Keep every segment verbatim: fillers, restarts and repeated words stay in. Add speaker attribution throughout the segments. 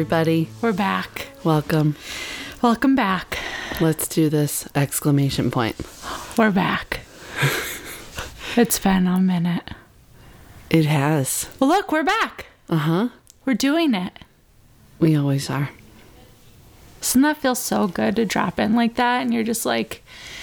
Speaker 1: everybody.
Speaker 2: We're back.
Speaker 1: Welcome.
Speaker 2: Welcome back.
Speaker 1: Let's do this exclamation point.
Speaker 2: We're back. It's been a minute.
Speaker 1: It has.
Speaker 2: Well, look, we're back.
Speaker 1: Uh-huh.
Speaker 2: We're doing it.
Speaker 1: We always are.
Speaker 2: Doesn't that feel so good to drop in like that? And you're just like,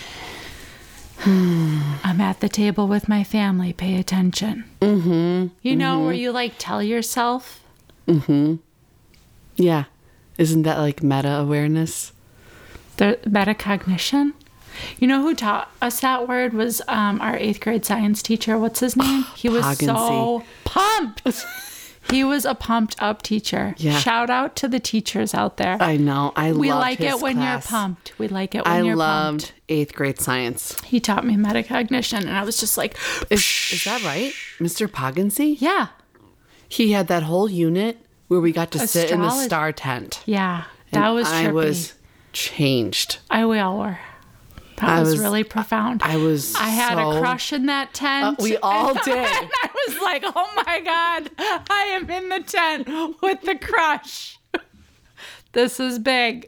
Speaker 2: hmm, I'm at the table with my family. Pay attention.
Speaker 1: Mm-hmm.
Speaker 2: You know,
Speaker 1: mm-hmm.
Speaker 2: where you like tell yourself.
Speaker 1: Mm-hmm. Yeah. Isn't that like meta-awareness?
Speaker 2: The metacognition. You know who taught us that word was um, our eighth grade science teacher. What's his name? He was
Speaker 1: Poggency.
Speaker 2: so pumped. He was a pumped up teacher.
Speaker 1: Yeah.
Speaker 2: Shout out to the teachers out there.
Speaker 1: I know. I love
Speaker 2: We like
Speaker 1: his
Speaker 2: it when
Speaker 1: class.
Speaker 2: you're pumped. We like it when
Speaker 1: I
Speaker 2: you're
Speaker 1: loved
Speaker 2: pumped.
Speaker 1: eighth grade science.
Speaker 2: He taught me metacognition, and I was just like,
Speaker 1: Is, is that right? Mister Poggency?
Speaker 2: yeah,
Speaker 1: He had that whole unit where we got to sit in the
Speaker 2: Astrology.
Speaker 1: star tent.
Speaker 2: yeah. That
Speaker 1: And
Speaker 2: was trippy.
Speaker 1: I was changed.
Speaker 2: I we all were. That
Speaker 1: I
Speaker 2: was,
Speaker 1: was-
Speaker 2: really profound.
Speaker 1: I was
Speaker 2: I had
Speaker 1: so-
Speaker 2: a crush in that tent.
Speaker 1: Uh, we all did.
Speaker 2: And I was like, oh my God, I am in the tent with the crush. This is big.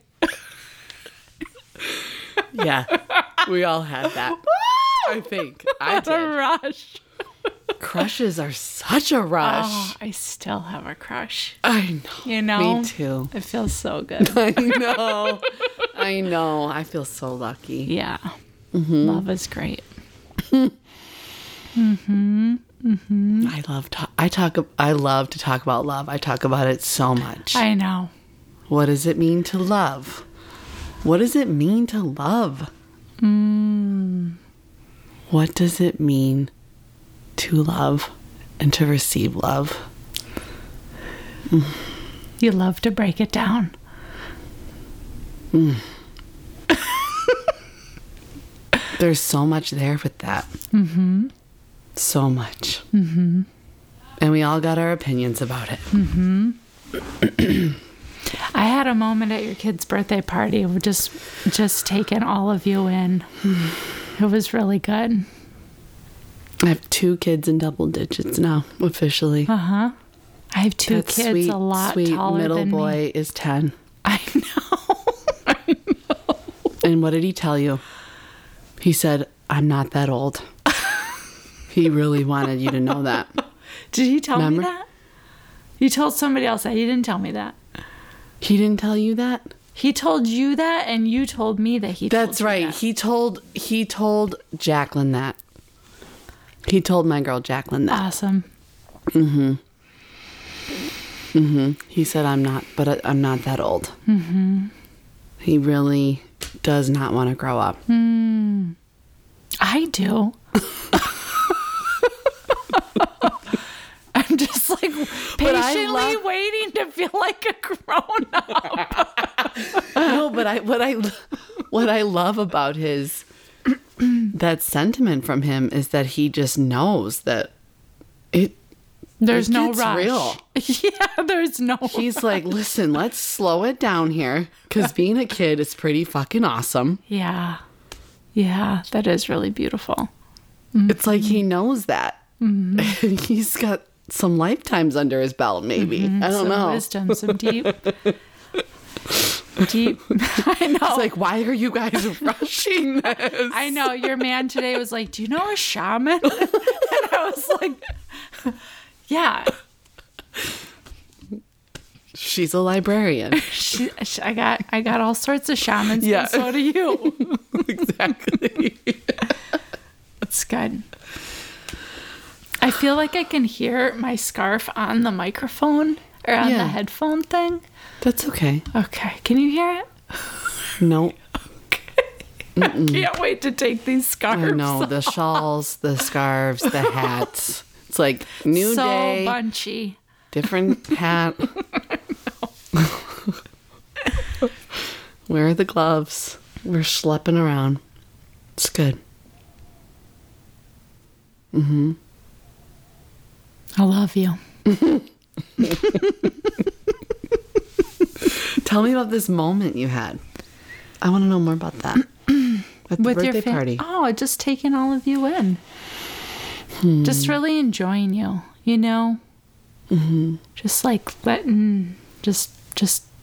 Speaker 1: Yeah. We all had that. I think. I
Speaker 2: What a
Speaker 1: did.
Speaker 2: rush.
Speaker 1: Crushes are such a rush.
Speaker 2: Oh, I still have a crush.
Speaker 1: I know.
Speaker 2: You know?
Speaker 1: Me too.
Speaker 2: It feels so good.
Speaker 1: I know. I know. I feel so lucky.
Speaker 2: Yeah.
Speaker 1: Mm-hmm.
Speaker 2: Love is great.
Speaker 1: I love to- I talk I love to talk about love. I talk about it so much.
Speaker 2: I know.
Speaker 1: What does it mean to love? What does it mean to love?
Speaker 2: Mm.
Speaker 1: What does it mean to love and to receive love?
Speaker 2: You love to break it down.
Speaker 1: There's so much there with that. Mm-hmm. So much. Mm-hmm. And we all got our opinions about it.
Speaker 2: Mm-hmm. I had a moment at your kid's birthday party of just just taking all of you in. It was really good.
Speaker 1: I have two kids in double digits now, officially.
Speaker 2: Uh-huh. I have two
Speaker 1: That
Speaker 2: kids
Speaker 1: sweet,
Speaker 2: a lot
Speaker 1: sweet
Speaker 2: taller
Speaker 1: middle
Speaker 2: than
Speaker 1: boy
Speaker 2: me.
Speaker 1: is ten.
Speaker 2: I know.
Speaker 1: And what did he tell you? He said, I'm not that old. He really wanted you to know that.
Speaker 2: Did he tell
Speaker 1: Remember?
Speaker 2: me that? You told somebody else that. He didn't tell me that.
Speaker 1: He didn't tell you that?
Speaker 2: He told you that, and you told me that he told
Speaker 1: That's
Speaker 2: you
Speaker 1: right.
Speaker 2: that.
Speaker 1: He told he told Jacqueline that. He told my girl Jacqueline that.
Speaker 2: Awesome.
Speaker 1: Mm-hmm. Mm-hmm. He said, I'm not, but I, I'm not that old. Mm-hmm. He really does not want to grow up.
Speaker 2: Mm. I do. I'm just like patiently
Speaker 1: love-
Speaker 2: waiting to feel like a grown up.
Speaker 1: No, but I what I what I love about his that sentiment from him is that he just knows that it
Speaker 2: There's
Speaker 1: it
Speaker 2: no
Speaker 1: gets
Speaker 2: rush.
Speaker 1: real.
Speaker 2: Yeah, there's no
Speaker 1: He's like, listen, let's slow it down here because being a kid is pretty fucking awesome.
Speaker 2: Yeah. Yeah, that is really beautiful.
Speaker 1: It's like he knows that. Mm-hmm. And he's got some lifetimes under his belt, maybe.
Speaker 2: Mm-hmm.
Speaker 1: I don't
Speaker 2: some
Speaker 1: know.
Speaker 2: wisdom, some deep, deep. I know.
Speaker 1: It's like, why are you guys rushing this?
Speaker 2: I know. Your man today was like, "Do you know a shaman?" And I was like, "Yeah."
Speaker 1: She's a librarian.
Speaker 2: She, she, I got, I got all sorts of shamans.
Speaker 1: Yeah.
Speaker 2: And so do you.
Speaker 1: Exactly.
Speaker 2: It's good. I feel like I can hear my scarf on the microphone or on
Speaker 1: Yeah.
Speaker 2: the headphone thing.
Speaker 1: That's okay.
Speaker 2: Okay. Can you hear it?
Speaker 1: No.
Speaker 2: I can't wait to take these scarves
Speaker 1: I know.
Speaker 2: off.
Speaker 1: The shawls, the scarves, the hats. It's like new
Speaker 2: so
Speaker 1: day,
Speaker 2: bunchy.
Speaker 1: different hat. Where are the gloves? We're schlepping around. It's good. Mm-hmm.
Speaker 2: I love you.
Speaker 1: Tell me about this moment you had. I want to know more about that. At the
Speaker 2: With
Speaker 1: birthday
Speaker 2: your fam-
Speaker 1: party.
Speaker 2: Oh, just taking all of you in. Hmm. Just really enjoying you, you know?
Speaker 1: Mm-hmm.
Speaker 2: Just like letting, just, just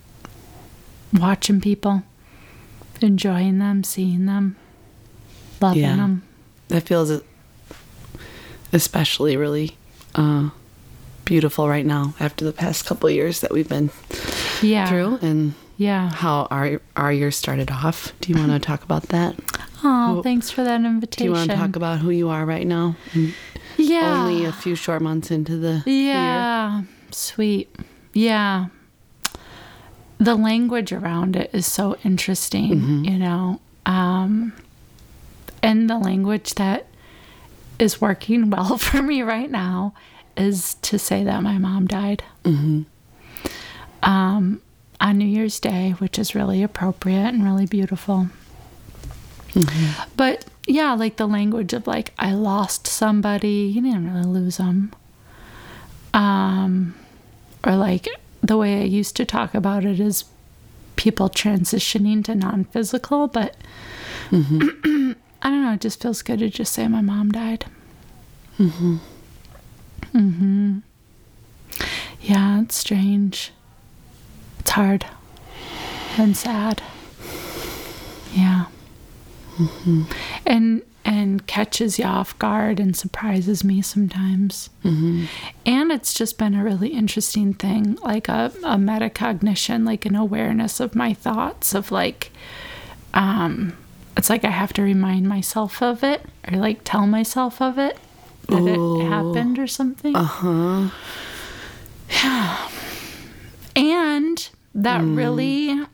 Speaker 2: watching people, enjoying them, seeing them, loving
Speaker 1: Yeah.
Speaker 2: them.
Speaker 1: That feels especially really uh, beautiful right now after the past couple of years that we've been
Speaker 2: Yeah.
Speaker 1: through, and
Speaker 2: Yeah.
Speaker 1: how our our year started off. Do you want to talk about that?
Speaker 2: Oh,
Speaker 1: Who-
Speaker 2: thanks for that
Speaker 1: Do
Speaker 2: invitation.
Speaker 1: you want to talk about who you are right now?
Speaker 2: Yeah.
Speaker 1: Only a few short months into the year.
Speaker 2: Yeah. Sweet. Yeah. The language around it is so interesting,
Speaker 1: Mm-hmm.
Speaker 2: you know. Um, and the language that is working well for me right now is to say that my mom died.
Speaker 1: Mm-hmm.
Speaker 2: Um, on New Year's Day, which is really appropriate and really beautiful.
Speaker 1: Mm-hmm.
Speaker 2: But yeah, like the language of like, I lost somebody. You didn't really lose them. Um, or like the way I used to talk about it is people transitioning to non-physical, but
Speaker 1: Mm-hmm.
Speaker 2: I don't know. It just feels good to just say my mom died.
Speaker 1: Mm-hmm.
Speaker 2: Mm-hmm. Yeah, it's strange. It's hard and sad. Yeah.
Speaker 1: Mm-hmm.
Speaker 2: And and catches you off guard and surprises me sometimes.
Speaker 1: Mm-hmm.
Speaker 2: And it's just been a really interesting thing, like a, a metacognition, like an awareness of my thoughts of like, um, it's like I have to remind myself of it or like tell myself of it that
Speaker 1: Ooh.
Speaker 2: it happened or something.
Speaker 1: Uh-huh.
Speaker 2: Yeah. And that
Speaker 1: Mm.
Speaker 2: really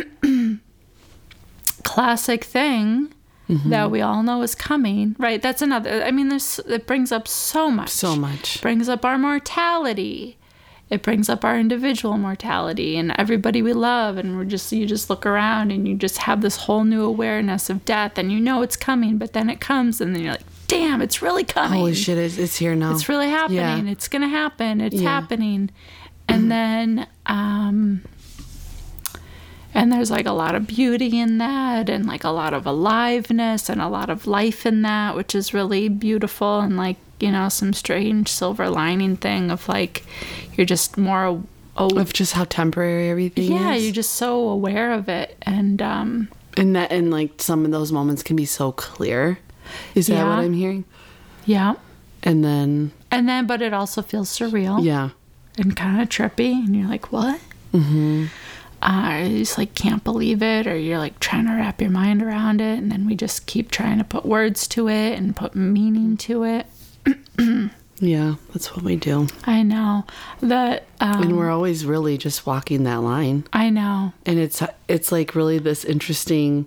Speaker 2: classic thing
Speaker 1: Mm-hmm.
Speaker 2: that we all know is coming, right? That's another, I mean, there's, it brings up so much.
Speaker 1: So much.
Speaker 2: Brings up our mortality. It brings up our individual mortality and everybody we love. And we're just, you just look around and you just have this whole new awareness of death and you know it's coming, but then it comes and then you're like, damn, it's really coming.
Speaker 1: Holy shit, it's, it's here now.
Speaker 2: It's really happening.
Speaker 1: Yeah.
Speaker 2: It's going to happen. It's
Speaker 1: Yeah.
Speaker 2: happening. And then, um, and there's like a lot of beauty in that and like a lot of aliveness and a lot of life in that, which is really beautiful. And like, you know, some strange silver lining thing of like, you're just more, oh,
Speaker 1: Of just how temporary everything
Speaker 2: yeah,
Speaker 1: is.
Speaker 2: you're just so aware of it. And, um,
Speaker 1: And that, and like some of those moments can be so clear. Is that
Speaker 2: Yeah.
Speaker 1: what I'm hearing?
Speaker 2: yeah.
Speaker 1: And then,
Speaker 2: And then, but it also feels surreal.
Speaker 1: yeah.
Speaker 2: And kind of trippy. And you're like, what?
Speaker 1: Mm-hmm.
Speaker 2: Uh, you just like can't believe it, or you're like trying to wrap your mind around it, and then we just keep trying to put words to it and put meaning to it.
Speaker 1: Yeah, that's what we do.
Speaker 2: I know that, um,
Speaker 1: And we're always really just walking that line.
Speaker 2: I know.
Speaker 1: And it's it's like really this interesting,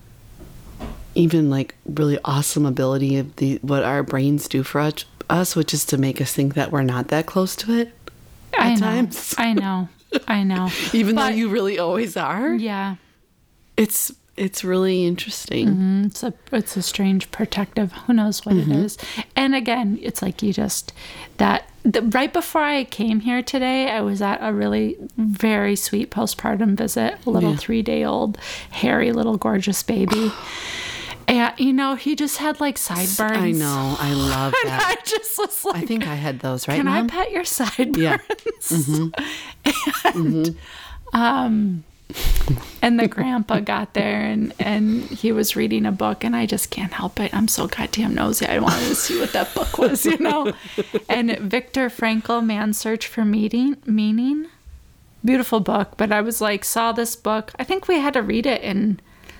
Speaker 1: even like really awesome ability of the what our brains do for us, us which is to make us think that we're not that close to it at
Speaker 2: I know.
Speaker 1: times.
Speaker 2: I know. I know.
Speaker 1: Even
Speaker 2: But-
Speaker 1: though you really always are.
Speaker 2: Yeah.
Speaker 1: It's it's really interesting.
Speaker 2: Mm, It's a it's a strange protective. Who knows what
Speaker 1: Mm-hmm.
Speaker 2: it is? And again, it's like you just that the, right before I came here today, I was at a really very sweet postpartum visit. A little
Speaker 1: Yeah.
Speaker 2: three day old, hairy little gorgeous baby. And you know, he just had like sideburns.
Speaker 1: I know. I love
Speaker 2: And
Speaker 1: that.
Speaker 2: I just was like,
Speaker 1: I think I had those, right,
Speaker 2: can
Speaker 1: Mom?
Speaker 2: I pet your sideburns?
Speaker 1: Yeah. Mm-hmm.
Speaker 2: And um and the grandpa got there and and he was reading a book and I just can't help it. I'm so goddamn nosy. I wanted to see what that book was, you know. And Viktor Frankl, Man's Search for Meaning Meaning. Beautiful book, but I was like, saw this book. I think we had to read it and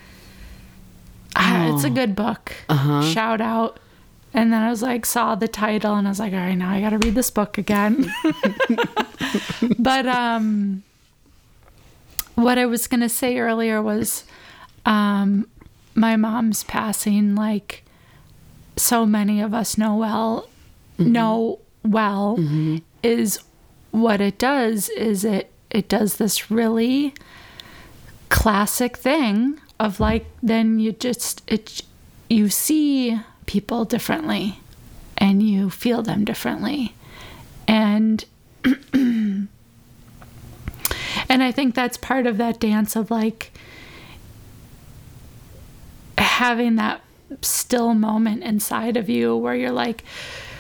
Speaker 2: ah, it's a good book.
Speaker 1: Uh-huh.
Speaker 2: Shout out. And then I was like, saw the title and I was like, all right, now I got to read this book again. But um, what I was going to say earlier was um, my mom's passing, like so many of us know well, know well, is what it does is it, it does this really classic thing of like, then you just, it, you see people differently and you feel them differently. And and I think that's part of that dance of like having that still moment inside of you where you're like,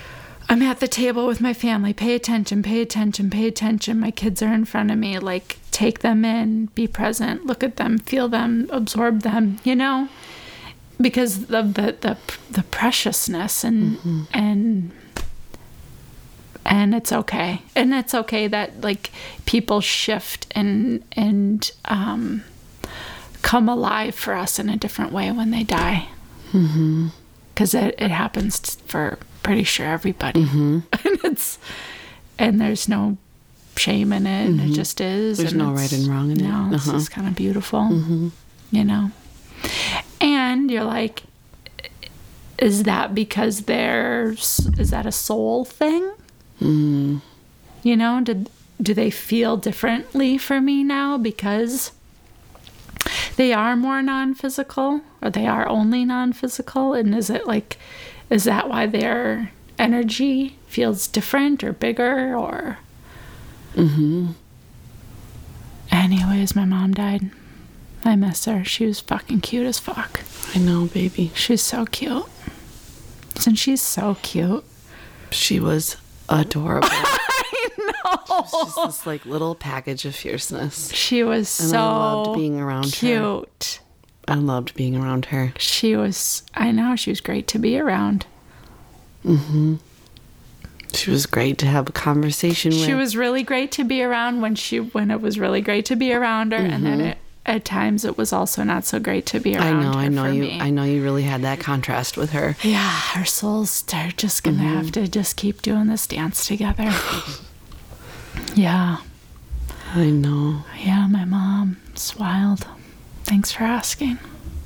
Speaker 2: I'm at the table with my family, pay attention, pay attention, pay attention. My kids are in front of me. Like take them in, be present, look at them, feel them, absorb them, you know, because of the the, the preciousness and mm-hmm. and and it's okay. And it's okay that like people shift and and um, come alive for us in a different way when they die.
Speaker 1: Mm-hmm.
Speaker 2: Because it, it happens for pretty sure everybody.
Speaker 1: Mm-hmm.
Speaker 2: and it's and there's no shame in it.
Speaker 1: Mm-hmm.
Speaker 2: It just is.
Speaker 1: There's
Speaker 2: and
Speaker 1: no right and wrong in
Speaker 2: no,
Speaker 1: it.
Speaker 2: No, it's
Speaker 1: Uh-huh.
Speaker 2: just kind of beautiful.
Speaker 1: Mm-hmm.
Speaker 2: You know? And you're like, is that because there's, is that a soul thing?
Speaker 1: Mm.
Speaker 2: You know, did, do they feel differently for me now because they are more non-physical, or they are only non-physical? And is it like, is that why their energy feels different or bigger or?
Speaker 1: Mm-hmm.
Speaker 2: Anyways, my mom died. I miss her. She was fucking cute as fuck.
Speaker 1: I know, baby.
Speaker 2: She's so cute. And she's so cute.
Speaker 1: She was adorable.
Speaker 2: I know.
Speaker 1: She was just this like little package of fierceness.
Speaker 2: She was
Speaker 1: And
Speaker 2: so
Speaker 1: I loved being around her.
Speaker 2: cute.
Speaker 1: I loved being around her.
Speaker 2: She was, I know, she was great to be around.
Speaker 1: Mm-hmm. She was great to have a conversation with.
Speaker 2: She was really great to be around when she when it was really great to be around her, mm-hmm. and then it, at times it was also not so great to be around
Speaker 1: I know,
Speaker 2: her
Speaker 1: I know
Speaker 2: for
Speaker 1: you.
Speaker 2: me.
Speaker 1: I know you really had that contrast with her.
Speaker 2: Yeah, our souls are just gonna
Speaker 1: Mm-hmm.
Speaker 2: have to just keep doing this dance together. Yeah.
Speaker 1: I know.
Speaker 2: Yeah, my mom. It's wild. Thanks for asking.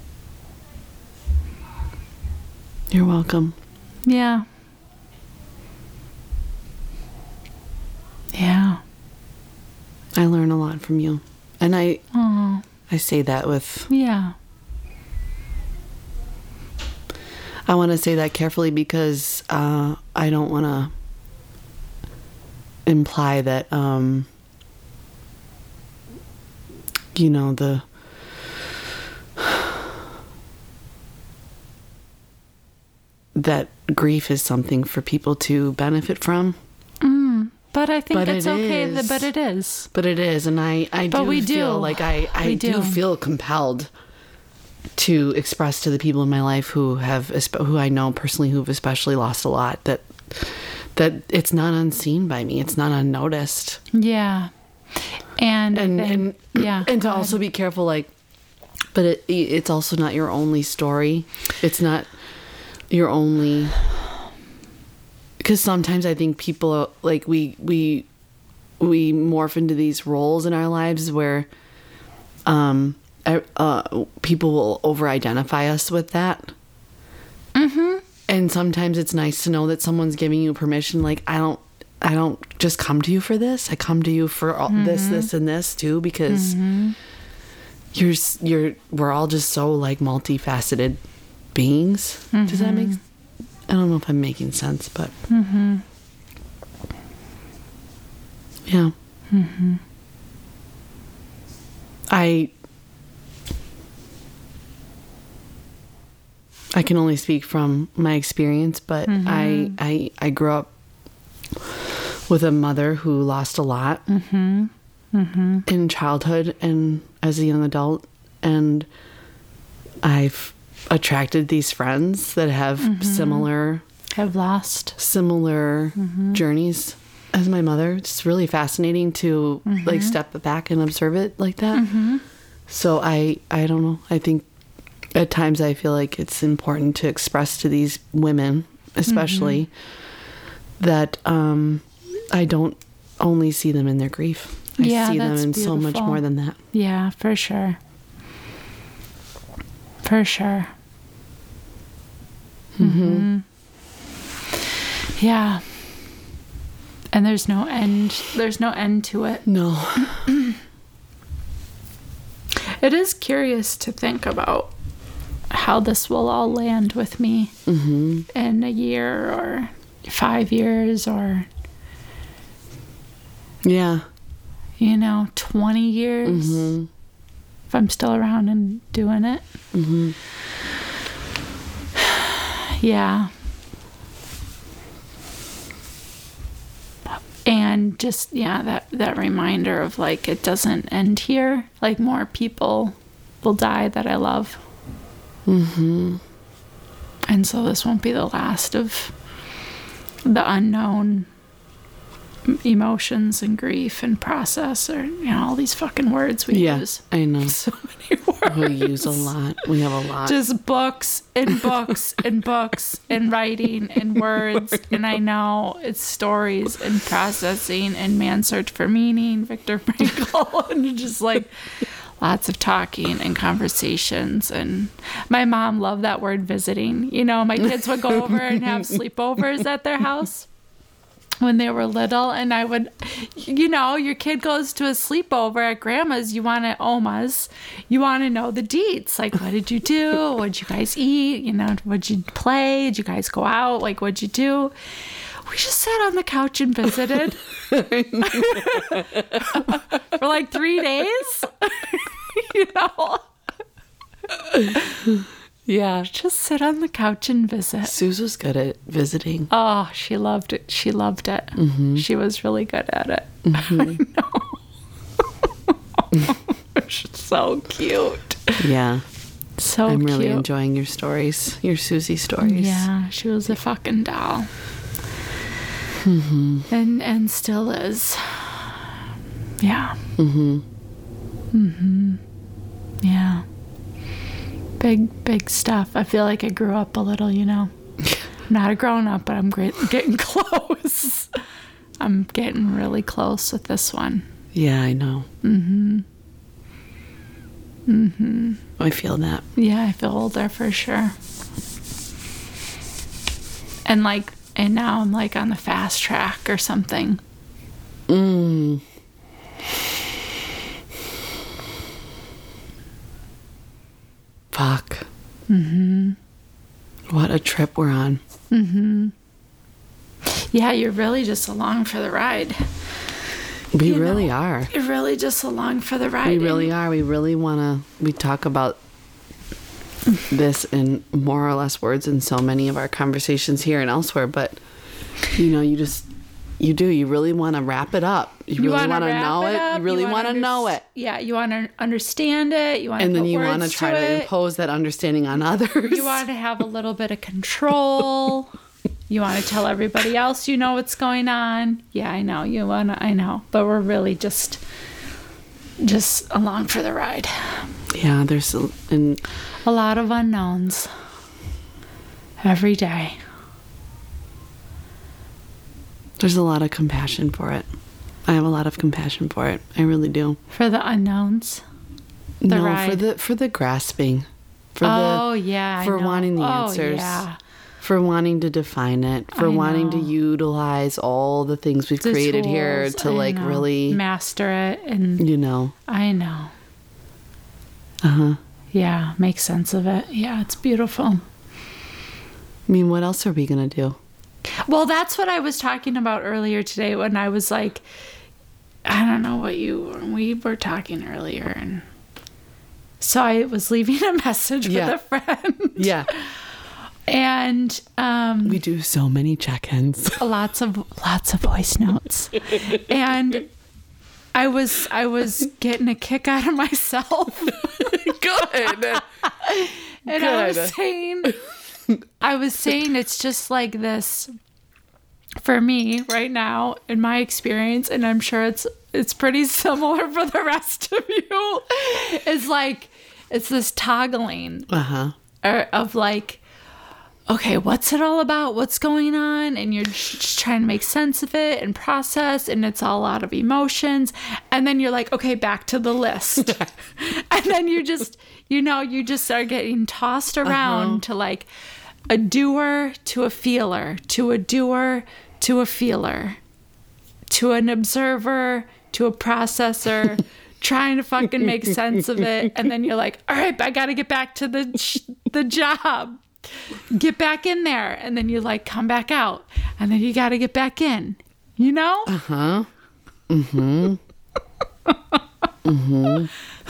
Speaker 1: You're welcome.
Speaker 2: Yeah. Yeah.
Speaker 1: I learn a lot from you. And I
Speaker 2: Oh.
Speaker 1: I say that with
Speaker 2: Yeah.
Speaker 1: I want to say that carefully because uh, I don't want to imply that um, you know, the that grief is something for people to benefit from.
Speaker 2: Mm, but I think
Speaker 1: But
Speaker 2: it's
Speaker 1: it
Speaker 2: okay.
Speaker 1: is.
Speaker 2: That, but it is.
Speaker 1: But it is, and I, I
Speaker 2: But
Speaker 1: do
Speaker 2: we
Speaker 1: feel
Speaker 2: do.
Speaker 1: like I, I
Speaker 2: We
Speaker 1: do.
Speaker 2: do.
Speaker 1: feel compelled to express to the people in my life who have, esp- who I know personally, who've especially lost a lot, that that it's not unseen by me. It's not unnoticed.
Speaker 2: Yeah. And
Speaker 1: And
Speaker 2: then-
Speaker 1: and
Speaker 2: yeah.
Speaker 1: and to
Speaker 2: go ahead.
Speaker 1: also be careful, like, but it it's also not your only story. It's not your only. Because sometimes I think people like we we we morph into these roles in our lives where um uh people will over identify us with that.
Speaker 2: Mm-hmm.
Speaker 1: And sometimes it's nice to know that someone's giving you permission. Like I don't I don't just come to you for this. I come to you for all
Speaker 2: Mm-hmm.
Speaker 1: this, this, and this too, because
Speaker 2: Mm-hmm.
Speaker 1: you're s- you're we're all just so like multifaceted beings.
Speaker 2: Mm-hmm.
Speaker 1: Does that make sense? I don't know if I'm making sense, but
Speaker 2: Mm-hmm.
Speaker 1: yeah.
Speaker 2: Mm-hmm.
Speaker 1: I I can only speak from my experience, but
Speaker 2: Mm-hmm.
Speaker 1: I, I I grew up with a mother who lost a lot
Speaker 2: Mm-hmm. Mm-hmm.
Speaker 1: in childhood and as a young adult, and I've attracted these friends that have
Speaker 2: Mm-hmm.
Speaker 1: similar
Speaker 2: Have lost.
Speaker 1: similar
Speaker 2: Mm-hmm.
Speaker 1: journeys as my mother. It's really fascinating to like step back and observe it like that.
Speaker 2: Mm-hmm.
Speaker 1: So I I don't know. I think at times I feel like it's important to express to these women, especially,
Speaker 2: Mm-hmm.
Speaker 1: that um, I don't only see them in their grief. I
Speaker 2: Yeah,
Speaker 1: see them
Speaker 2: that's
Speaker 1: in so much
Speaker 2: beautiful.
Speaker 1: more than that.
Speaker 2: Yeah, for sure. For sure.
Speaker 1: Mm-hmm.
Speaker 2: Yeah. And there's no end. There's no end to it.
Speaker 1: No.
Speaker 2: It is curious to think about how this will all land with me
Speaker 1: Mm-hmm.
Speaker 2: in a year or five years or,
Speaker 1: Yeah.
Speaker 2: you know, twenty years.
Speaker 1: Mm-hmm.
Speaker 2: If I'm still around and doing it.
Speaker 1: Mm-hmm.
Speaker 2: Yeah. And just, yeah, that, that reminder of, like, it doesn't end here. Like, more people will die that I love.
Speaker 1: Mm-hmm.
Speaker 2: And so this won't be the last of the unknown emotions and grief and process, or, you know, all these fucking words we
Speaker 1: yeah,
Speaker 2: use.
Speaker 1: I know.
Speaker 2: So many words.
Speaker 1: We use a lot. We have a lot.
Speaker 2: Just books and books and books and writing and words. And I know it's stories and processing and Man's Search for Meaning, Viktor Frankl, and just like lots of talking and conversations. And my mom loved that word visiting. You know, my kids would go over and have sleepovers at their house when they were little, and I would, you know, your kid goes to a sleepover at grandma's, you want to, Oma's, you want to know the deets, like, what did you do? What'd you guys eat? You know, what'd you play? Did you guys go out? Like, what'd you do? We just sat on the couch and visited for like three days, you know?
Speaker 1: Yeah.
Speaker 2: Just sit on the couch and visit.
Speaker 1: Suze was good at visiting.
Speaker 2: Oh, she loved it. She loved it.
Speaker 1: Mm-hmm.
Speaker 2: She was really good at it.
Speaker 1: Mm-hmm.
Speaker 2: I know. She's so cute.
Speaker 1: Yeah.
Speaker 2: So
Speaker 1: I'm
Speaker 2: cute.
Speaker 1: really enjoying your stories, your Susie stories.
Speaker 2: Yeah, she was a fucking doll.
Speaker 1: Mm-hmm.
Speaker 2: And and still is. Yeah.
Speaker 1: Mm-hmm.
Speaker 2: Mm-hmm. Yeah. Big, big stuff. I feel like I grew up a little, you know. Not a grown up, but I'm great, getting close. I'm getting really close with this one.
Speaker 1: Yeah, I know.
Speaker 2: Mm-hmm. Mm-hmm.
Speaker 1: I feel that.
Speaker 2: Yeah, I feel older for sure. And like, and now I'm like on the fast track or something.
Speaker 1: Mm. Fuck.
Speaker 2: Mm-hmm.
Speaker 1: What a trip we're on.
Speaker 2: Mm-hmm. Yeah, you're really just along for the ride.
Speaker 1: We
Speaker 2: You
Speaker 1: really
Speaker 2: know,
Speaker 1: are.
Speaker 2: You're really just along for the ride.
Speaker 1: We really are. We really want to. We talk about this in more or less words in so many of our conversations here and elsewhere, but you know, you just. You do. You really want to wrap it up. You,
Speaker 2: You
Speaker 1: really
Speaker 2: want to
Speaker 1: know it.
Speaker 2: Up,
Speaker 1: you really
Speaker 2: want to
Speaker 1: know it.
Speaker 2: Yeah, you want to understand it. You want
Speaker 1: And
Speaker 2: to
Speaker 1: then
Speaker 2: put
Speaker 1: you
Speaker 2: want
Speaker 1: to try to,
Speaker 2: it.
Speaker 1: impose that understanding on others.
Speaker 2: You want to have a little bit of control. You want to tell everybody else you know what's going on. Yeah, I know. You want to, I know. But we're really just, just along for the ride.
Speaker 1: Yeah, there's a, and
Speaker 2: A lot of unknowns every day.
Speaker 1: there's a lot of compassion for it. I have a lot of compassion for it. I really do.
Speaker 2: For the unknowns. The
Speaker 1: no,
Speaker 2: ride.
Speaker 1: for the for the grasping. For
Speaker 2: oh,
Speaker 1: the
Speaker 2: yeah. I
Speaker 1: for
Speaker 2: know.
Speaker 1: wanting the
Speaker 2: oh,
Speaker 1: answers.
Speaker 2: Yeah.
Speaker 1: For wanting to define it. For
Speaker 2: I
Speaker 1: wanting to
Speaker 2: know.
Speaker 1: utilize all the things we've
Speaker 2: The
Speaker 1: created here
Speaker 2: tools,
Speaker 1: to
Speaker 2: I
Speaker 1: like
Speaker 2: know.
Speaker 1: really
Speaker 2: master it. And
Speaker 1: you know.
Speaker 2: I know.
Speaker 1: Uh-huh.
Speaker 2: Yeah, make sense of it. Yeah, it's beautiful.
Speaker 1: I mean, what else are we gonna do?
Speaker 2: Well, that's what I was talking about earlier today when I was like, I don't know what you, we were talking earlier. And so I was leaving a message
Speaker 1: Yeah.
Speaker 2: with a friend.
Speaker 1: Yeah.
Speaker 2: And um,
Speaker 1: We do so many check-ins.
Speaker 2: lots of, lots of voice notes. And I was, I was getting a kick out of myself.
Speaker 1: Good.
Speaker 2: And I was
Speaker 1: Good.
Speaker 2: saying, I was saying it's just like this for me right now in my experience, and I'm sure it's it's pretty similar for the rest of you. It's like it's this toggling
Speaker 1: Uh-huh.
Speaker 2: or, of like, okay, what's it all about? What's going on? And you're just trying to make sense of it and process, and it's all out of emotions. And then you're like, okay, back to the list. And then you just, you know, you just are getting tossed around
Speaker 1: Uh-huh.
Speaker 2: to like a doer to a feeler, to a doer to a feeler, to an observer to a processor, trying to fucking make sense of it. And then you're like, all right, I got to get back to the the job. Get back in there. And then you like come back out. And then you got to get back in. You know?
Speaker 1: Uh-huh. Mm-hmm. Mm-hmm.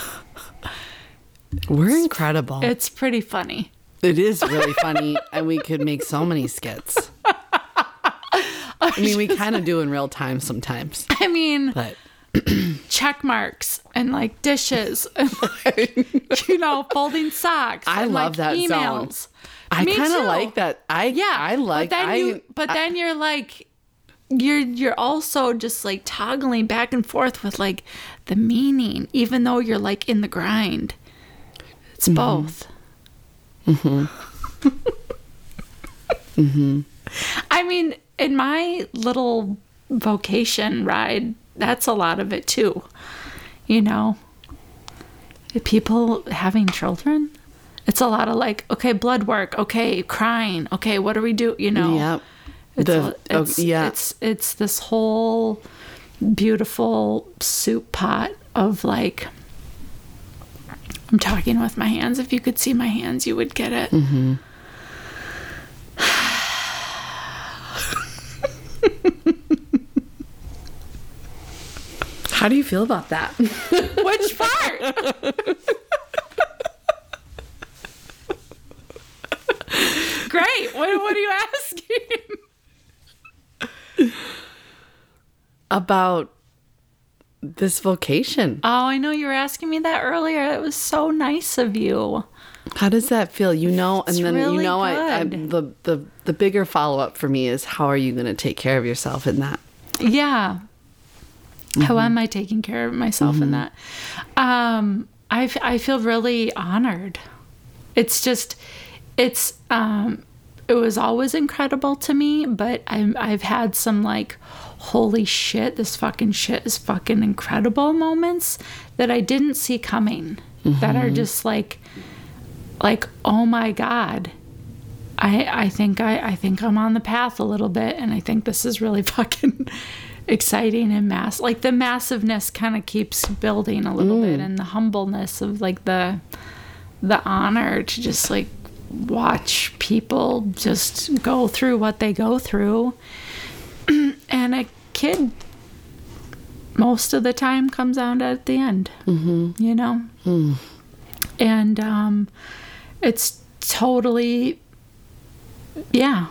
Speaker 1: We're incredible.
Speaker 2: It's pretty funny.
Speaker 1: It is really funny, and we could make so many skits. I mean, we kind of do in real time sometimes.
Speaker 2: I mean,
Speaker 1: But
Speaker 2: check marks and like dishes, and like, you know, folding socks.
Speaker 1: I
Speaker 2: and,
Speaker 1: love
Speaker 2: like,
Speaker 1: that
Speaker 2: emails.
Speaker 1: zone. I
Speaker 2: Me
Speaker 1: kind of
Speaker 2: too.
Speaker 1: like that. I
Speaker 2: Yeah,
Speaker 1: I like.
Speaker 2: But then
Speaker 1: I,
Speaker 2: you, but then you're like, you're you're also just like toggling back and forth with like the meaning, even though you're like in the grind. It's
Speaker 1: mm-hmm.
Speaker 2: both.
Speaker 1: Mm-hmm. mm-hmm.
Speaker 2: I mean, in my little vocation ride, that's a lot of it too. You know, people having children, it's a lot of like, okay, blood work, okay, crying, okay, what do we do? You know,
Speaker 1: Yep.
Speaker 2: it's,
Speaker 1: The,
Speaker 2: a, it's,
Speaker 1: oh, yeah.
Speaker 2: it's it's this whole beautiful soup pot of like, I'm talking with my hands. If you could see my hands, you would get it.
Speaker 1: Mm-hmm. How do you feel about that?
Speaker 2: Which part? Great. What, what are you asking?
Speaker 1: About this vocation.
Speaker 2: Oh, I know you were asking me that earlier. It was so nice of you.
Speaker 1: How does that feel? You know, and
Speaker 2: It's
Speaker 1: then
Speaker 2: really
Speaker 1: you know, I, I
Speaker 2: good.
Speaker 1: the the the bigger follow up for me is how are you going to take care of yourself in that?
Speaker 2: Yeah.
Speaker 1: Mm-hmm.
Speaker 2: How am I taking care of myself
Speaker 1: Mm-hmm.
Speaker 2: in that? Um, I, f- I feel really honored. It's just, it's, um, it was always incredible to me, but I'm, I've had some like, holy shit, this fucking shit is fucking incredible moments that I didn't see coming. Mm-hmm. That are just like, like, oh my God. I, I think I, I think I'm on the path a little bit, and I think this is really fucking exciting and mass. Like the massiveness kind of keeps building a little mm. bit, and the humbleness of like the the honor to just like watch people just go through what they go through. And a kid most of the time comes out at the end, mm-hmm. you know? Mm. And um, it's totally, yeah.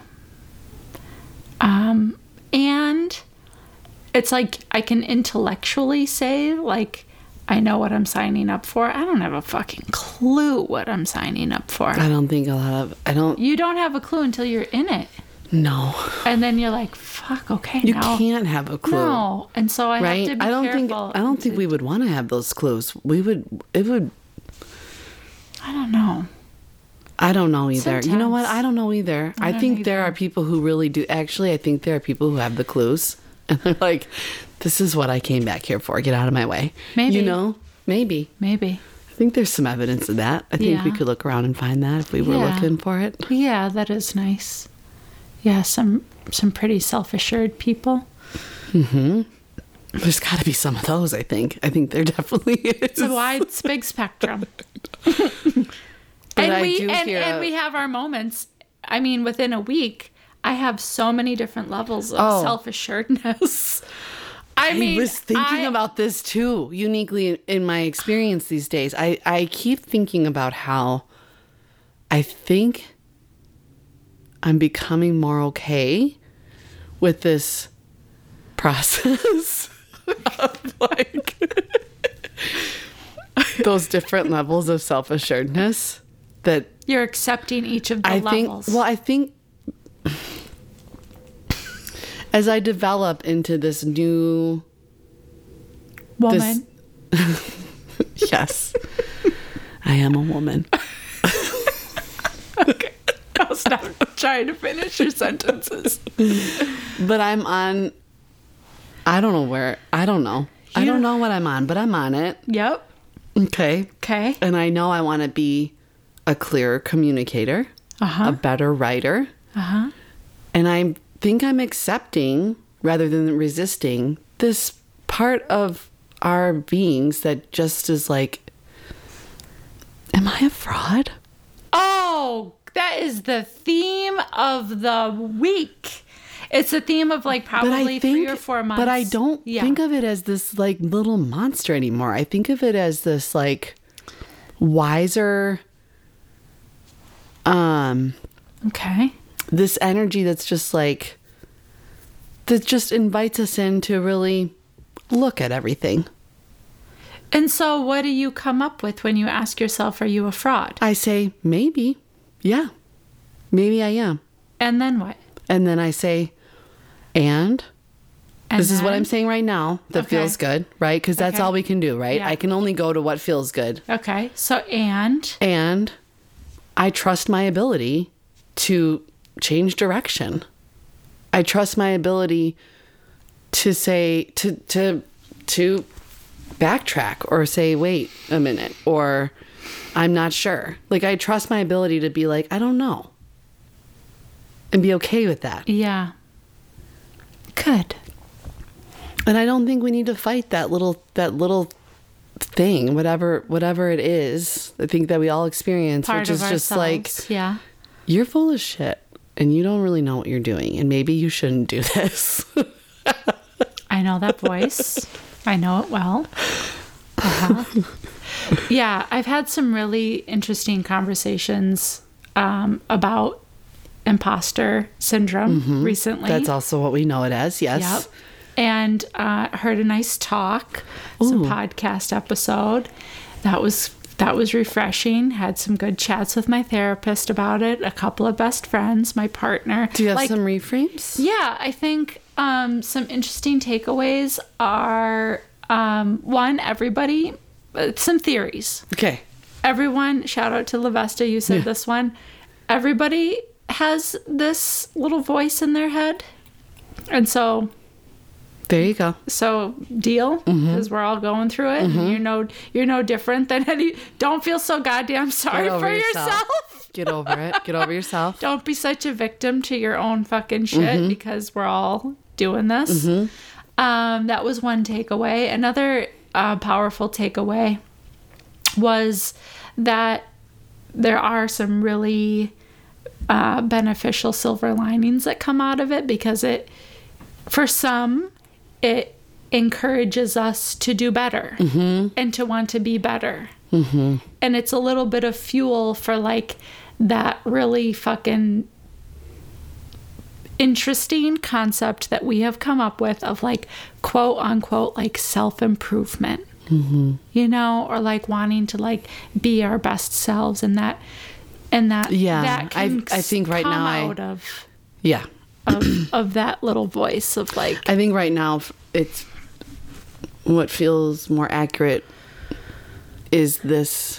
Speaker 2: Um, and it's like I can intellectually say, like, I know what I'm signing up for. I don't have a fucking clue what I'm signing up for.
Speaker 1: I don't think a lot of, I don't.
Speaker 2: You don't have a clue until you're in it.
Speaker 1: No.
Speaker 2: And then you're like, fuck, okay,
Speaker 1: you
Speaker 2: now.
Speaker 1: can't have a clue.
Speaker 2: No. And so I
Speaker 1: right?
Speaker 2: have to be
Speaker 1: I don't
Speaker 2: careful.
Speaker 1: think I don't think we would want to have those clues. We would it would
Speaker 2: I don't know.
Speaker 1: I don't know either.
Speaker 2: It's
Speaker 1: you know what?
Speaker 2: intense.
Speaker 1: I don't know either.
Speaker 2: I
Speaker 1: I,
Speaker 2: don't
Speaker 1: think
Speaker 2: either.
Speaker 1: there are people who really do. Actually, I think there are people who have the clues. And they're like, this is what I came back here for. Get out of my way.
Speaker 2: Maybe.
Speaker 1: You know? Maybe.
Speaker 2: Maybe.
Speaker 1: I think there's some evidence of that. I think
Speaker 2: Yeah.
Speaker 1: we could look around and find that if we were
Speaker 2: Yeah.
Speaker 1: looking for it.
Speaker 2: Yeah, that is nice. Yeah, some some pretty self-assured people.
Speaker 1: Mm-hmm. There's got to be some of those, I think. I think there definitely is.
Speaker 2: It's a wide, it's a big spectrum.
Speaker 1: But
Speaker 2: and
Speaker 1: I
Speaker 2: we
Speaker 1: do
Speaker 2: and,
Speaker 1: hear
Speaker 2: and
Speaker 1: a-
Speaker 2: we have our moments. I mean, within a week, I have so many different levels of
Speaker 1: Oh.
Speaker 2: self-assuredness. I,
Speaker 1: I
Speaker 2: mean,
Speaker 1: was thinking
Speaker 2: I-
Speaker 1: about this too, uniquely in my experience these days. I, I keep thinking about how I think I'm becoming more okay with this process of like those different levels of self-assuredness that
Speaker 2: You're accepting each of the
Speaker 1: I
Speaker 2: levels.
Speaker 1: think, well, I think as I develop into this new
Speaker 2: woman.
Speaker 1: this- yes, I am a woman.
Speaker 2: Okay. I'll stop trying to finish your sentences.
Speaker 1: But I'm on, I don't know where, I don't know. I
Speaker 2: You-
Speaker 1: don't know what I'm on, but I'm on it.
Speaker 2: Yep.
Speaker 1: Okay.
Speaker 2: Okay.
Speaker 1: And I know I want to be a clearer communicator,
Speaker 2: Uh-huh.
Speaker 1: a better writer.
Speaker 2: Uh-huh.
Speaker 1: And I think I'm accepting rather than resisting this part of our beings that just is like, am I a fraud?
Speaker 2: Oh, that is the theme of the week. It's a theme of like
Speaker 1: But
Speaker 2: probably
Speaker 1: I think,
Speaker 2: three or four months.
Speaker 1: but I don't
Speaker 2: Yeah.
Speaker 1: think of it as this like little monster anymore. I think of it as this like wiser, um,
Speaker 2: Okay.
Speaker 1: this energy that's just like, that just invites us in to really look at everything.
Speaker 2: And so what do you come up with when you ask yourself, are you a fraud?
Speaker 1: I say, maybe. Yeah. Maybe I am.
Speaker 2: And then what?
Speaker 1: And then I say, and?
Speaker 2: And
Speaker 1: this is what
Speaker 2: then?
Speaker 1: I'm saying right now that
Speaker 2: Okay.
Speaker 1: feels good, right? Because that's
Speaker 2: Okay.
Speaker 1: all we can do, right?
Speaker 2: Yeah.
Speaker 1: I can only go to what feels good.
Speaker 2: Okay. So, and?
Speaker 1: And I trust my ability to change direction. I trust my ability to say, to, to, to backtrack or say, wait a minute, or I'm not sure. Like, I trust my ability to be like, I don't know. And be okay with that.
Speaker 2: Yeah. Good.
Speaker 1: And I don't think we need to fight that little that little thing, whatever whatever it is. I think that we all experience,
Speaker 2: Part
Speaker 1: which
Speaker 2: of
Speaker 1: is just
Speaker 2: ourselves.
Speaker 1: like,
Speaker 2: yeah.
Speaker 1: you're full of shit and you don't really know what you're doing, and maybe you shouldn't do this.
Speaker 2: I know that voice. I know it well. Uh-huh. Yeah, I've had some really interesting conversations um, about imposter syndrome recently.
Speaker 1: That's also what we know it as, yes.
Speaker 2: Yep. And uh, heard a nice talk, some
Speaker 1: Ooh.
Speaker 2: podcast episode. That was that was refreshing. Had some good chats with my therapist about it. A couple of best friends, my partner.
Speaker 1: Do you have
Speaker 2: Like,
Speaker 1: some reframes?
Speaker 2: Yeah, I think um, some interesting takeaways are um, one, everybody, uh, some theories.
Speaker 1: Okay.
Speaker 2: Everyone, shout out to Lavesta, you said
Speaker 1: Yeah.
Speaker 2: this one. Everybody has this little voice in their head. And so,
Speaker 1: There you go.
Speaker 2: so deal, because we're all going through it. And you're no, you're no different than any. Don't feel so goddamn sorry
Speaker 1: Get over
Speaker 2: for
Speaker 1: yourself.
Speaker 2: yourself.
Speaker 1: Get over it. Get over yourself.
Speaker 2: Don't be such a victim to your own fucking shit, because we're all doing this. Um, that was one takeaway. Another uh, powerful takeaway was that there are some really uh, beneficial silver linings that come out of it, because it, for some, it encourages us to do better and to want to be better. Mm-hmm. And it's a little bit of fuel for like that really fucking interesting concept that we have come up with of like quote unquote like self-improvement. Mm-hmm. You know, or like wanting to like be our best selves, and that and that
Speaker 1: Yeah,
Speaker 2: that can
Speaker 1: I- I think right
Speaker 2: come
Speaker 1: now I-
Speaker 2: out of
Speaker 1: Yeah.
Speaker 2: of, of that little voice of like
Speaker 1: I think right now it's what feels more accurate is this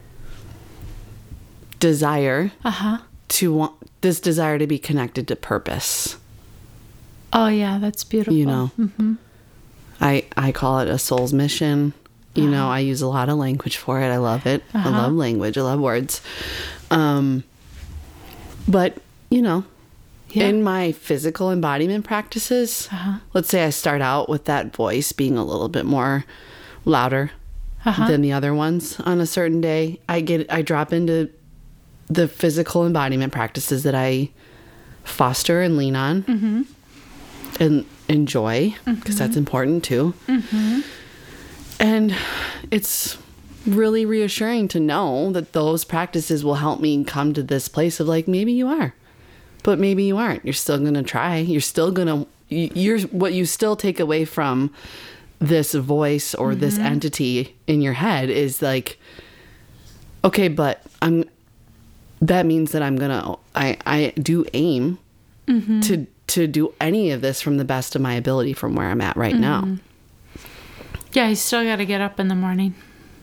Speaker 1: desire
Speaker 2: uh-huh
Speaker 1: to want this desire to be connected to purpose.
Speaker 2: oh yeah, that's beautiful.
Speaker 1: You know,
Speaker 2: mm-hmm.
Speaker 1: I I call it a soul's mission. You know, I use a lot of language for it. I love it. I
Speaker 2: Uh-huh.
Speaker 1: love language. I love words. Um, but you know,
Speaker 2: Yeah.
Speaker 1: in my physical embodiment practices,
Speaker 2: Uh-huh.
Speaker 1: let's say I start out with that voice being a little bit more louder
Speaker 2: Uh-huh.
Speaker 1: than the other ones on a certain day. I get I drop into the physical embodiment practices that I foster and lean on
Speaker 2: Mm-hmm.
Speaker 1: and enjoy, because that's important too.
Speaker 2: Mm-hmm.
Speaker 1: And it's really reassuring to know that those practices will help me come to this place of like, maybe you are, but maybe you aren't. You're still going to try. You're still going to, you're, what you still take away from this voice or this entity in your head is like, okay, but I'm, that means that I'm going to, I, I do aim to, to do any of this from the best of my ability from where I'm at right now.
Speaker 2: Yeah, you still got to get up in the morning.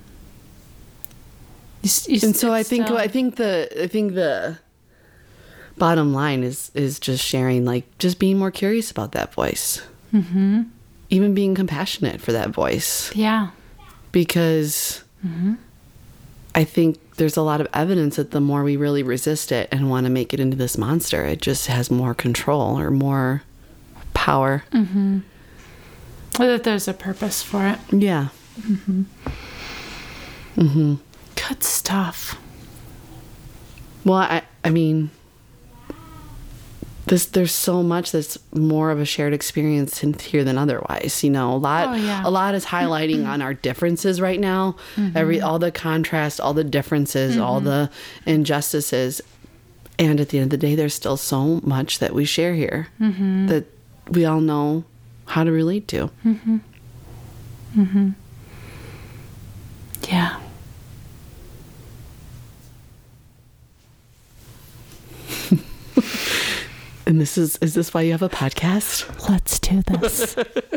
Speaker 2: You, s- you
Speaker 1: And
Speaker 2: s-
Speaker 1: so I
Speaker 2: it's
Speaker 1: think
Speaker 2: still-
Speaker 1: I think the I think the bottom line is is just sharing, like, just being more curious about that voice, mm-hmm. even being compassionate for that voice,
Speaker 2: yeah,
Speaker 1: because I think there's a lot of evidence that the more we really resist it and want to make it into this monster, it just has more control or more power.
Speaker 2: or that there's a purpose for it.
Speaker 1: Yeah.
Speaker 2: Good stuff.
Speaker 1: Well, I I mean, this there's so much that's more of a shared experience in here than otherwise. You know, a lot
Speaker 2: Oh, yeah.
Speaker 1: a lot is highlighting on our differences right now. Every all the contrast, all the differences, all the injustices, and at the end of the day, there's still so much that we share here that we all know how to relate to.
Speaker 2: Mm-hmm. Mm-hmm. Yeah.
Speaker 1: And this is, is this why you have a podcast?
Speaker 2: Let's do this.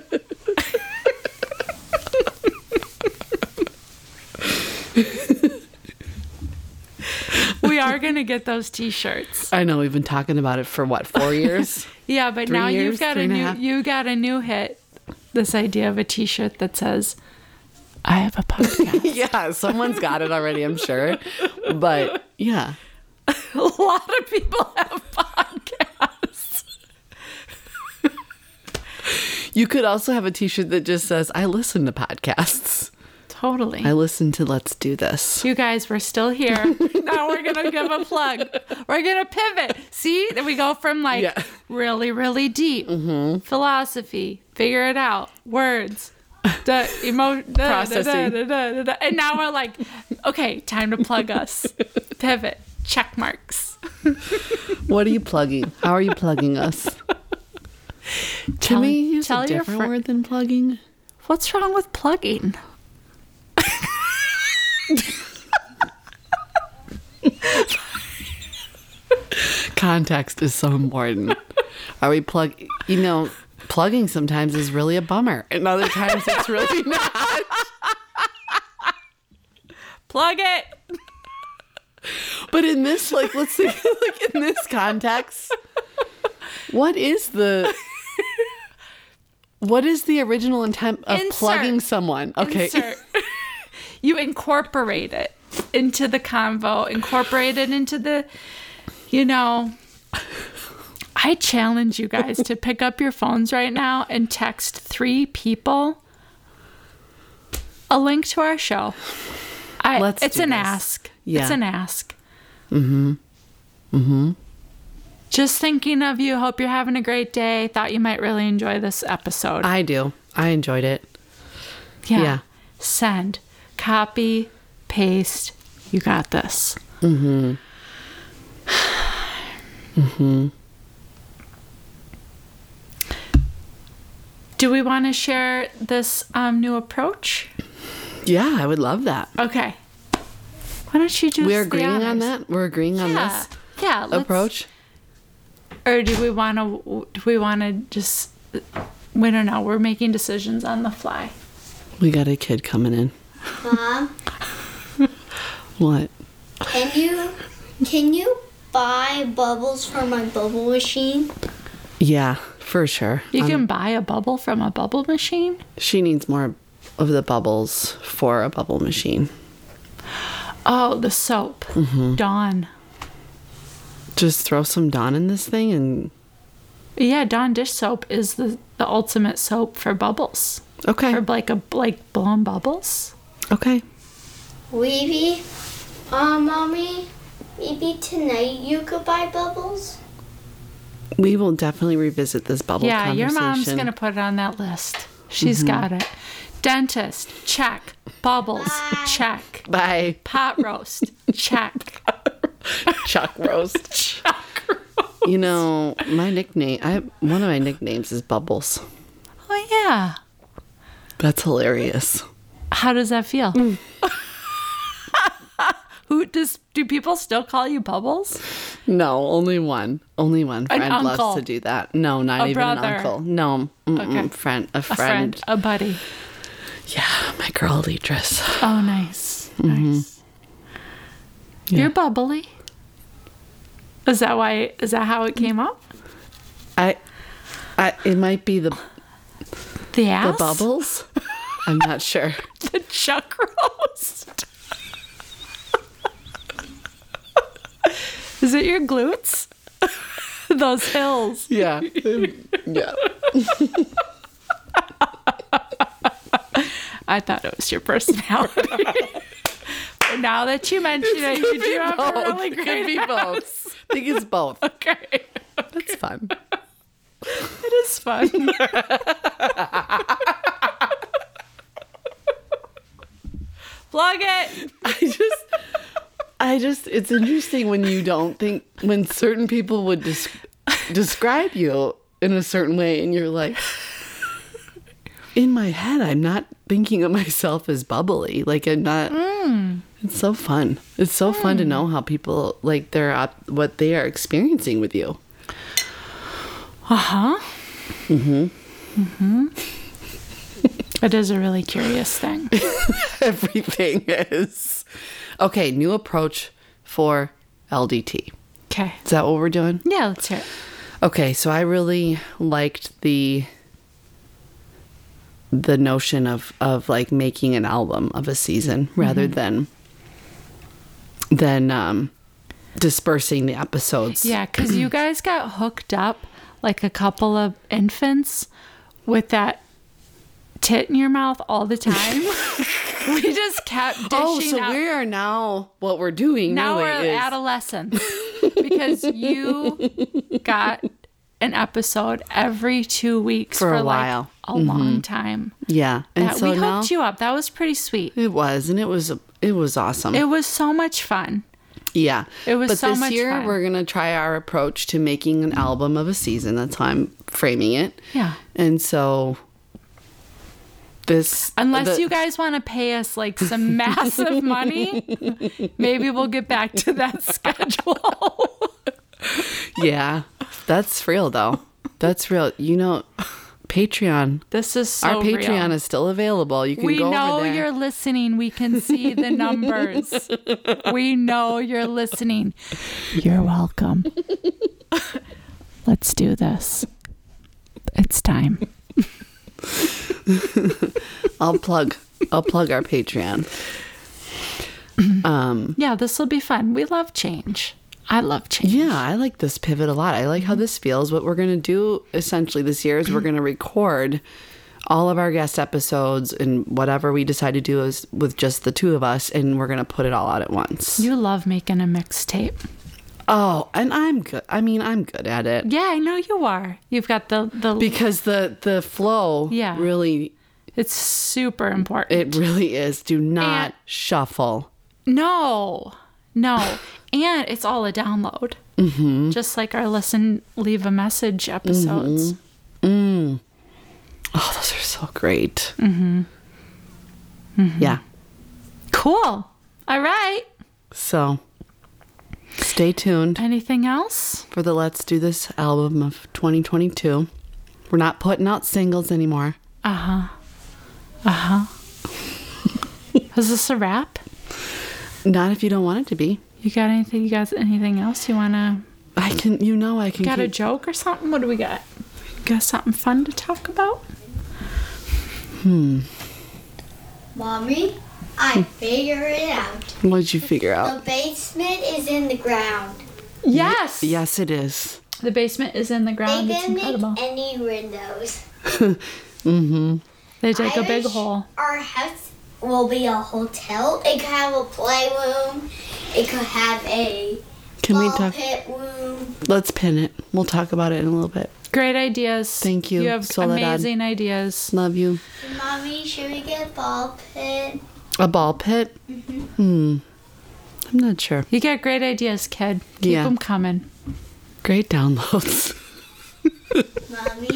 Speaker 2: We are going to get those t-shirts.
Speaker 1: I know, we've been talking about it for what, four years?
Speaker 2: Yeah, but
Speaker 1: Three
Speaker 2: now
Speaker 1: years,
Speaker 2: you've got
Speaker 1: three
Speaker 2: a
Speaker 1: and a
Speaker 2: new
Speaker 1: half?
Speaker 2: you got a new hit. This idea of a t-shirt that says, I have a podcast.
Speaker 1: Yeah, someone's got it already, I'm sure. But yeah.
Speaker 2: A lot of people have podcasts.
Speaker 1: You could also have a t-shirt that just says, I listen to podcasts.
Speaker 2: Totally.
Speaker 1: I listen to Let's Do This.
Speaker 2: You guys, we're still here. Now we're going to give a plug. We're going to pivot. See, then we go from like
Speaker 1: Yeah.
Speaker 2: really, really deep
Speaker 1: Mm-hmm.
Speaker 2: philosophy, figure it out, words, the emo- da,
Speaker 1: Processing.
Speaker 2: da, da, da, da, da. And now we're like, okay, time to plug us. Pivot. Check marks.
Speaker 1: What are you plugging? How are you plugging us?
Speaker 2: Tell-
Speaker 1: Can we use
Speaker 2: tell
Speaker 1: a
Speaker 2: your
Speaker 1: different
Speaker 2: fri-
Speaker 1: word than plugging?
Speaker 2: What's wrong with plugging?
Speaker 1: Context is so important. Are we plug? You know, plugging sometimes is really a bummer, and other times it's really not.
Speaker 2: Plug it.
Speaker 1: But in this, like, let's say, like in this context, what is the what is the original intent of
Speaker 2: Insert.
Speaker 1: plugging someone? Okay,
Speaker 2: Insert. You incorporate it into the convo, incorporate it into the, you know, I challenge you guys to pick up your phones right now and text three people a link to our show. I,
Speaker 1: Let's
Speaker 2: it's
Speaker 1: do
Speaker 2: an
Speaker 1: this.
Speaker 2: ask.
Speaker 1: Yeah.
Speaker 2: It's an ask. Mm-hmm. Mm-hmm. Just thinking of you. Hope you're having a great day. Thought you might really enjoy this episode.
Speaker 1: I do. I enjoyed it.
Speaker 2: Yeah.
Speaker 1: Yeah.
Speaker 2: Send. Copy. Paste. You got this.
Speaker 1: Mm-hmm. Mm-hmm.
Speaker 2: Do we want to share this um, new approach?
Speaker 1: Yeah, I would love that.
Speaker 2: Okay. Why don't you do
Speaker 1: We're
Speaker 2: the
Speaker 1: agreeing on
Speaker 2: honors?
Speaker 1: that. We're agreeing on
Speaker 2: Yeah.
Speaker 1: this
Speaker 2: Yeah. let's-
Speaker 1: approach.
Speaker 2: Or do we want to? Do we want to just? We don't know. We're making decisions on the fly.
Speaker 1: We got a kid coming in.
Speaker 3: Mom,
Speaker 1: What?
Speaker 3: can you can you buy bubbles for my bubble machine?
Speaker 1: Yeah, for sure.
Speaker 2: You
Speaker 1: Um,
Speaker 2: can buy a bubble from a bubble machine.
Speaker 1: She needs more of the bubbles for a bubble machine.
Speaker 2: Oh, the soap.
Speaker 1: Mm-hmm.
Speaker 2: Dawn.
Speaker 1: Just throw some Dawn in this thing and
Speaker 2: Yeah, Dawn dish soap is the, the ultimate soap for bubbles.
Speaker 1: okay.
Speaker 2: For like a like blown bubbles.
Speaker 1: Okay.
Speaker 3: Maybe, uh, mommy, maybe tonight you could buy bubbles.
Speaker 1: We will definitely revisit this bubble
Speaker 2: Yeah, your
Speaker 1: conversation.
Speaker 2: mom's gonna put it on that list. She's
Speaker 1: Mm-hmm.
Speaker 2: got it. Dentist, check. Bubbles,
Speaker 3: Bye.
Speaker 2: check.
Speaker 1: Bye.
Speaker 2: Pot roast, check.
Speaker 1: Chuck roast. You know, my nickname, I one of my nicknames is Bubbles.
Speaker 2: Oh yeah.
Speaker 1: That's hilarious.
Speaker 2: How does that feel?
Speaker 1: Mm.
Speaker 2: Who does? Do people still call you Bubbles?
Speaker 1: No, only one. Only one
Speaker 2: An
Speaker 1: friend
Speaker 2: uncle.
Speaker 1: loves to do that. No, not
Speaker 2: A
Speaker 1: even
Speaker 2: brother.
Speaker 1: an uncle. No, mm-mm,
Speaker 2: Okay.
Speaker 1: friend, a
Speaker 2: A
Speaker 1: friend.
Speaker 2: friend, a buddy.
Speaker 1: Yeah, my girl Leatrice.
Speaker 2: Oh, nice,
Speaker 1: Mm-hmm.
Speaker 2: nice. You're bubbly. Is that why? Is that how it came up?
Speaker 1: I, I, it might be the
Speaker 2: The
Speaker 1: the
Speaker 2: ass,
Speaker 1: bubbles. I'm not sure.
Speaker 2: the chuck roast. Is it your glutes? Those hills.
Speaker 1: Yeah, yeah.
Speaker 2: I thought it was your personality. But now that you mention it, you do have a really
Speaker 1: It
Speaker 2: great
Speaker 1: could be
Speaker 2: ass.
Speaker 1: both. I think it's both.
Speaker 2: Okay.
Speaker 1: That's fun.
Speaker 2: It is fun. Plug it.
Speaker 1: I just, I just, it's interesting when you don't think, when certain people would des- describe you in a certain way, and you're like, in my head, I'm not thinking of myself as bubbly. Like, I'm not.
Speaker 2: Mm.
Speaker 1: It's so fun. It's so mm. fun to know how people, like, they're up, what they are experiencing with you.
Speaker 2: Uh-huh.
Speaker 1: Mm-hmm.
Speaker 2: Mm-hmm. It is a really curious thing.
Speaker 1: Everything is. Okay, new approach for L D T.
Speaker 2: Okay.
Speaker 1: Is that what we're doing?
Speaker 2: Yeah, let's hear it.
Speaker 1: Okay, so I really liked the the notion of, of like making an album of a season rather mm-hmm. than than um, dispersing the episodes.
Speaker 2: Yeah, because you guys got hooked up like a couple of infants with that tit in your mouth all the time. We just kept dishing
Speaker 1: Oh, so
Speaker 2: out.
Speaker 1: we are now, what we're doing
Speaker 2: now
Speaker 1: really
Speaker 2: we're
Speaker 1: is...
Speaker 2: adolescents. Because you got an episode every two weeks
Speaker 1: for,
Speaker 2: for
Speaker 1: a
Speaker 2: like
Speaker 1: while.
Speaker 2: a
Speaker 1: Mm-hmm.
Speaker 2: long time.
Speaker 1: Yeah. And
Speaker 2: that,
Speaker 1: so
Speaker 2: we
Speaker 1: now,
Speaker 2: hooked you up. That was pretty sweet.
Speaker 1: It was, and it was it was awesome.
Speaker 2: It was so much fun.
Speaker 1: Yeah.
Speaker 2: It was
Speaker 1: but
Speaker 2: so
Speaker 1: this
Speaker 2: much
Speaker 1: year,
Speaker 2: fun.
Speaker 1: we're going to try our approach to making an album of a season. That's how I'm framing it.
Speaker 2: Yeah.
Speaker 1: And so this...
Speaker 2: Unless
Speaker 1: the,
Speaker 2: you guys want to pay us like some massive money, maybe we'll get back to that schedule.
Speaker 1: Yeah. That's real, though. That's real. You know, Patreon.
Speaker 2: This is so
Speaker 1: Our Patreon
Speaker 2: real.
Speaker 1: is still available. You can
Speaker 2: we
Speaker 1: go
Speaker 2: know
Speaker 1: over there.
Speaker 2: you're listening. We can see the numbers. We know you're listening. You're welcome. Let's do this. It's time.
Speaker 1: I'll plug. I'll plug our Patreon. Um,
Speaker 2: yeah, this will be fun. We love change. I love change.
Speaker 1: Yeah, I like this pivot a lot. I like how this feels. What we're going to do essentially this year is we're going to record all of our guest episodes and whatever we decide to do is with just the two of us, and we're going to put it all out at once.
Speaker 2: You love making a mixtape.
Speaker 1: Oh, and I'm good. I mean, I'm good at it.
Speaker 2: Yeah, I know you are. You've got the... the
Speaker 1: Because the, the flow
Speaker 2: Yeah.
Speaker 1: really...
Speaker 2: It's super important.
Speaker 1: It really is. Do not
Speaker 2: And-
Speaker 1: shuffle.
Speaker 2: No. No. And it's all a download.
Speaker 1: Mm-hmm.
Speaker 2: Just like our listen, leave a message episodes.
Speaker 1: Mm-hmm. Mm. Oh, those are so great.
Speaker 2: Mm-hmm. Mm-hmm.
Speaker 1: Yeah.
Speaker 2: Cool. All right.
Speaker 1: So, stay tuned
Speaker 2: Anything else?
Speaker 1: for the Let's Do This album of twenty twenty-two. We're not putting out singles anymore.
Speaker 2: Uh-huh. Uh-huh. Is this a wrap?
Speaker 1: Not if you don't want it to be.
Speaker 2: You got anything? You got anything else you want to...
Speaker 1: I can, you know, I can.
Speaker 2: Got a
Speaker 1: keep-
Speaker 2: joke or something? What do we got? Got something fun to talk about?
Speaker 1: Hmm.
Speaker 3: Mommy, I figured it out.
Speaker 1: What did you figure
Speaker 3: The
Speaker 1: out?
Speaker 3: basement is in the ground.
Speaker 2: Yes.
Speaker 1: Yes, it is.
Speaker 2: The basement is in the
Speaker 3: They
Speaker 2: ground. It's
Speaker 3: didn't make
Speaker 2: incredible.
Speaker 3: any windows.
Speaker 1: Mm-hmm.
Speaker 2: They dig
Speaker 3: I
Speaker 2: a big
Speaker 3: wish
Speaker 2: hole.
Speaker 3: Our house will be a hotel. It could have a playroom. It could have a
Speaker 1: Can we
Speaker 3: ball
Speaker 1: talk?
Speaker 3: pit room.
Speaker 1: Let's pin it. We'll talk about it in a little bit.
Speaker 2: Great ideas.
Speaker 1: Thank you,
Speaker 2: You have
Speaker 1: Soledad.
Speaker 2: amazing ideas.
Speaker 1: Love you.
Speaker 3: Mommy, should we get a ball pit?
Speaker 1: A ball pit? Hmm. I'm not sure.
Speaker 2: You got great ideas, kid. Keep
Speaker 1: Yeah.
Speaker 2: them coming.
Speaker 1: Great downloads.
Speaker 3: Mommy,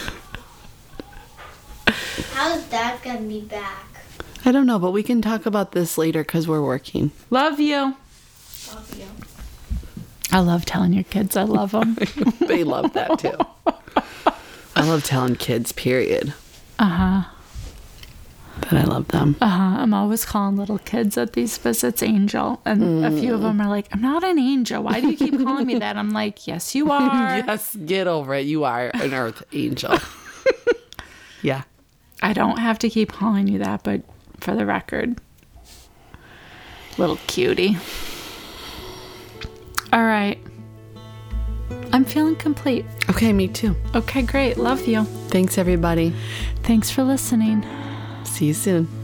Speaker 3: how's Dad gonna be back?
Speaker 1: I don't know, but we can talk about this later because we're working.
Speaker 2: Love you.
Speaker 3: Love you.
Speaker 2: I love telling your kids I love them.
Speaker 1: They love that too. I love telling kids, period,
Speaker 2: Uh-huh.
Speaker 1: that I love them.
Speaker 2: Uh-huh. I'm always calling little kids at these visits Angel. And a few of them are like, I'm not an angel. Why do you keep calling me that? I'm like, yes, you are.
Speaker 1: Yes, get over it. You are an earth angel. Yeah.
Speaker 2: I don't have to keep calling you that, but for the record, little cutie. All right. I'm feeling complete.
Speaker 1: Okay, me too.
Speaker 2: Okay, great. Love you.
Speaker 1: Thanks, everybody.
Speaker 2: Thanks for listening.
Speaker 1: See you soon.